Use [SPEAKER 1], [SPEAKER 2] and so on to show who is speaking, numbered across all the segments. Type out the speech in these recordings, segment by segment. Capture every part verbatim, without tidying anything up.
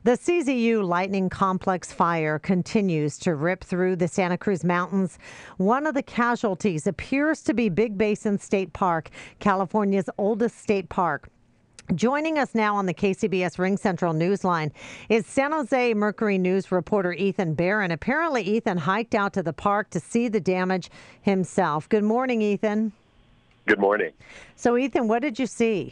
[SPEAKER 1] The C Z U Lightning Complex fire continues to rip through the Santa Cruz Mountains. One of the casualties appears to be Big Basin State Park, California's oldest state park. Joining us now on the K C B S Ring Central Newsline is San Jose Mercury News reporter Ethan Barron. Apparently, Ethan hiked out to the park to see the damage himself. Good morning, Ethan.
[SPEAKER 2] Good morning.
[SPEAKER 1] So, Ethan, what did you see?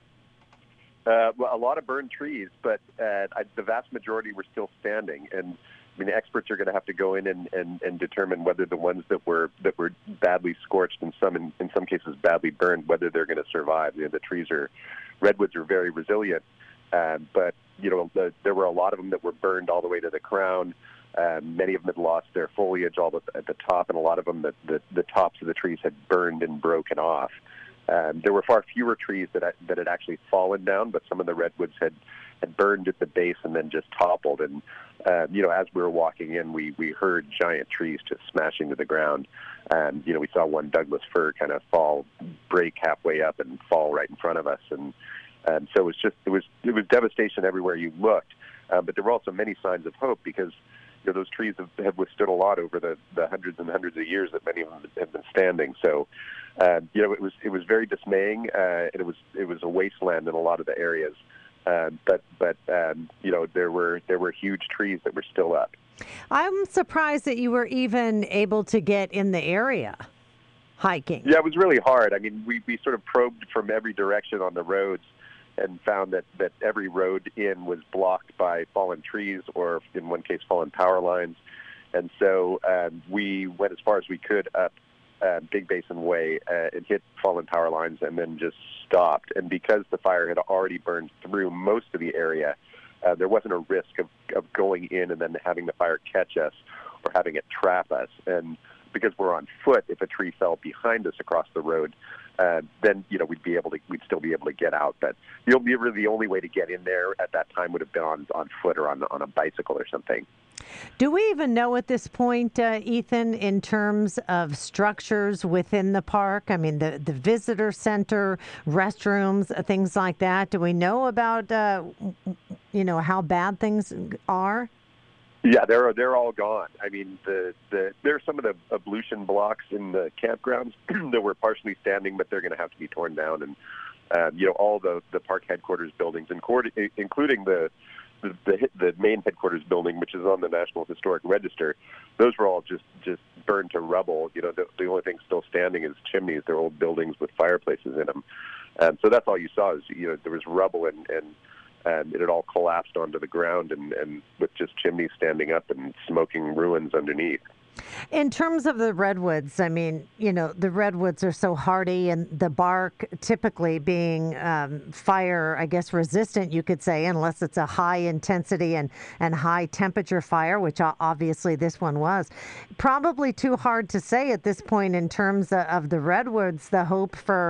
[SPEAKER 2] Uh, well, a lot of burned trees, but uh, I, the vast majority were still standing. And I mean, experts are going to have to go in and, and, and determine whether the ones that were that were badly scorched and some in, in some cases badly burned, whether they're going to survive. You know, the trees are redwoods are very resilient, uh, but you know the, there were a lot of them that were burned all the way to the crown. Uh, many of them had lost their foliage all the, at the top, and a lot of them, the, the, the tops of the trees had burned and broken off. Um, there were far fewer trees that that had actually fallen down, but some of the redwoods had, had burned at the base and then just toppled. And uh, you know, as we were walking in, we we heard giant trees just smashing to the ground. And you know, we saw one Douglas fir kind of fall, break halfway up, and fall right in front of us. And um, so it was just it was it was devastation everywhere you looked. Uh, but there were also many signs of hope because you know, those trees have, have withstood a lot over the, the hundreds and hundreds of years that many of them have been standing. So, uh, you know, it was it was very dismaying, uh, and it was it was a wasteland in a lot of the areas. Uh, but but um, you know, there were there were huge trees that were still up.
[SPEAKER 1] I'm surprised that you were even able to get in the area hiking.
[SPEAKER 2] Yeah, it was really hard. I mean, we, we sort of probed from every direction on the roads and found that, that every road in was blocked by fallen trees or, in one case, fallen power lines. And so um, we went as far as we could up uh, Big Basin Way uh, and hit fallen power lines and then just stopped. And because the fire had already burned through most of the area, uh, there wasn't a risk of, of going in and then having the fire catch us or having it trap us. And because we're on foot, if a tree fell behind us across the road, Uh, then you know we'd be able to we'd still be able to get out. But you know, really the only way to get in there at that time would have been on, on foot or on on a bicycle or something.
[SPEAKER 1] Do we even know at this point, uh, Ethan, in terms of structures within the park? I mean, the the visitor center, restrooms, uh, things like that. Do we know about uh, you know how bad things are?
[SPEAKER 2] Yeah, they're they're all gone. I mean, the the there's some of the ablution blocks in the campgrounds that were partially standing, but they're going to have to be torn down. And um, you know, all the, the park headquarters buildings, including the, the the the main headquarters building, which is on the National Historic Register, those were all just just burned to rubble. You know, the, the only thing still standing is chimneys. They're old buildings with fireplaces in them. Um, so that's all you saw is you know there was rubble and and. And it had all collapsed onto the ground and, and with just chimneys standing up and smoking ruins underneath.
[SPEAKER 1] In terms of the redwoods, I mean, you know, the redwoods are so hardy and the bark typically being um, fire, I guess, resistant, you could say, unless it's a high intensity and, and high temperature fire, which obviously this one was. Probably too hard to say at this point in terms of the redwoods, the hope for,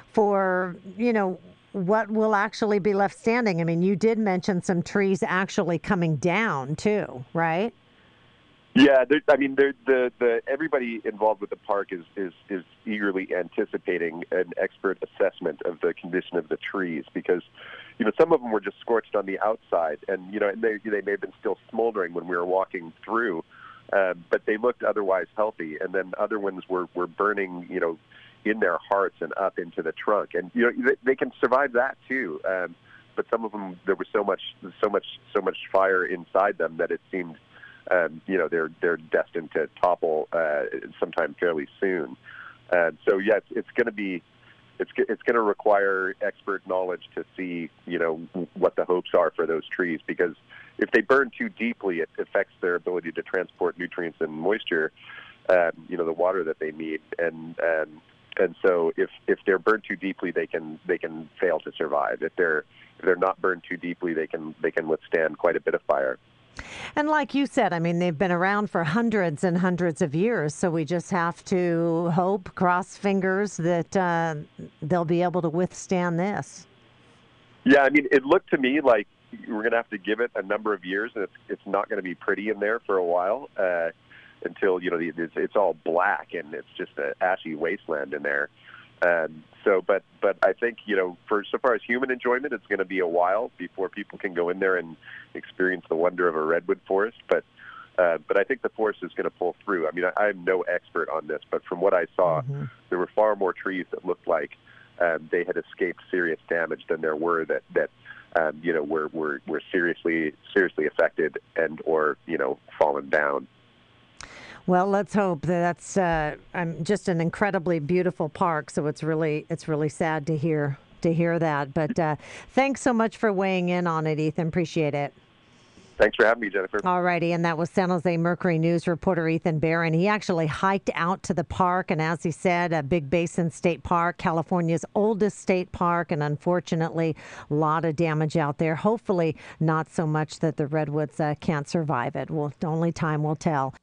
[SPEAKER 1] for you know, what will actually be left standing. I mean, you did mention some trees actually coming down too, right?
[SPEAKER 2] Yeah, I mean, the the everybody involved with the park is, is is eagerly anticipating an expert assessment of the condition of the trees because, you know, some of them were just scorched on the outside, and you know, and they they may have been still smoldering when we were walking through, uh, but they looked otherwise healthy, and then other ones were were burning, you know, in their hearts and up into the trunk, and you know they, they can survive that too. Um, but some of them, there was so much, so much, so much fire inside them that it seemed, um, you know, they're they're destined to topple uh, sometime fairly soon. And so, yes, it's, it's going to be, it's it's going to require expert knowledge to see, you know, what the hopes are for those trees, because if they burn too deeply, it affects their ability to transport nutrients and moisture, um, you know, the water that they need, and and. And so, if, if they're burned too deeply, they can they can fail to survive. If they're if they're not burned too deeply, they can they can withstand quite a bit of fire.
[SPEAKER 1] And like you said, I mean, they've been around for hundreds and hundreds of years. So we just have to hope, cross fingers, that uh, they'll be able to withstand this.
[SPEAKER 2] Yeah, I mean, it looked to me like we're going to have to give it a number of years, and it's it's not going to be pretty in there for a while. Uh, until, you know, it's, it's all black and it's just an ashy wasteland in there. Um, so, but but I think, you know, for so far as human enjoyment, it's going to be a while before people can go in there and experience the wonder of a redwood forest. But uh, but I think the forest is going to pull through. I mean, I, I'm no expert on this, but from what I saw,
[SPEAKER 1] Mm-hmm.
[SPEAKER 2] there were far more trees that looked like um, they had escaped serious damage than there were that that um, you know were, were were seriously seriously affected and or you know fallen down.
[SPEAKER 1] Well, let's hope that that's uh, um, just an incredibly beautiful park. So it's really it's really sad to hear to hear that. But uh, thanks so much for weighing in on it, Ethan. Appreciate it.
[SPEAKER 2] Thanks for having me, Jennifer.
[SPEAKER 1] All righty, and that was San Jose Mercury News reporter Ethan Barron. He actually hiked out to the park, and as he said, a Big Basin State Park, California's oldest state park, and unfortunately, a lot of damage out there. Hopefully, not so much that the redwoods uh, can't survive it. Well, only time will tell.